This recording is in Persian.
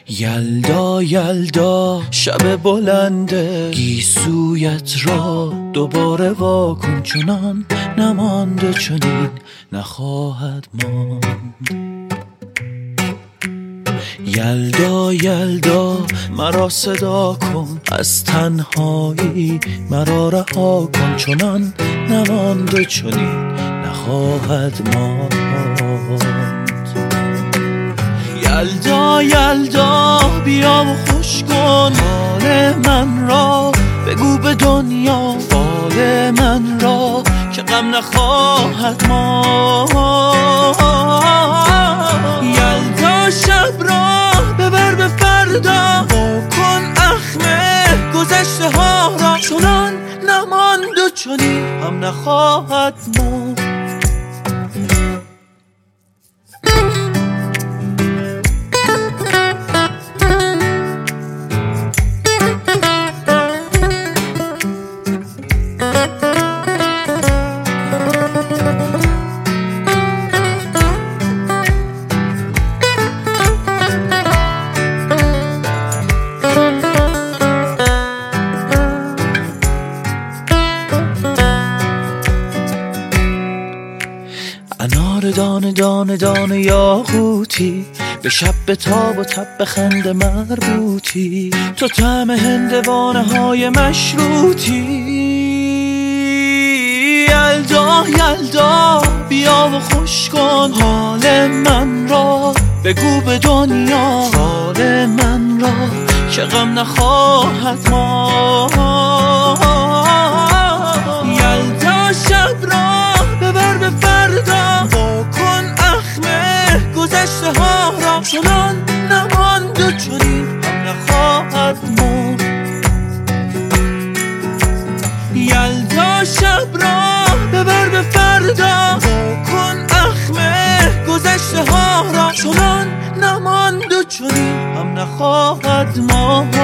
یلدا یلدا شب بلنده، گیسویت را دوباره واکن، چنان نمانده چنین نخواهد ماند. یلدا یلدا مرا صدا کن، از تنهایی مرا رها کن، چنان نمانده چنین نخواهد ماند. یلدا یلدا بیا و خوش کن حال من را، بگو به دنیا فال من را که غم نخواهد ماند. یلدا شب را ببر به فردا، کن اخمه گذشته ها را، چنان نماند و چنین هم نخواهد ماند. انار دانه دانه دانه یاقوتی، به شب به تاب و تب به خنده مربوطی، تو طعم هندوانه های مشروطی. یلدا یلدا بیا و خوش کن حال من را، بگو به دنیا حال من را که غم نخواهد ماند. یلدا شب را ببر به فردا، کن اخمه گذشته ها را، چنان نماند و چنین هم نخواهد ماند. یلدا شب را ببر به فردا، کن اخمه گذشته ها را، چنان نماند و چنین هم نخواهد ماند.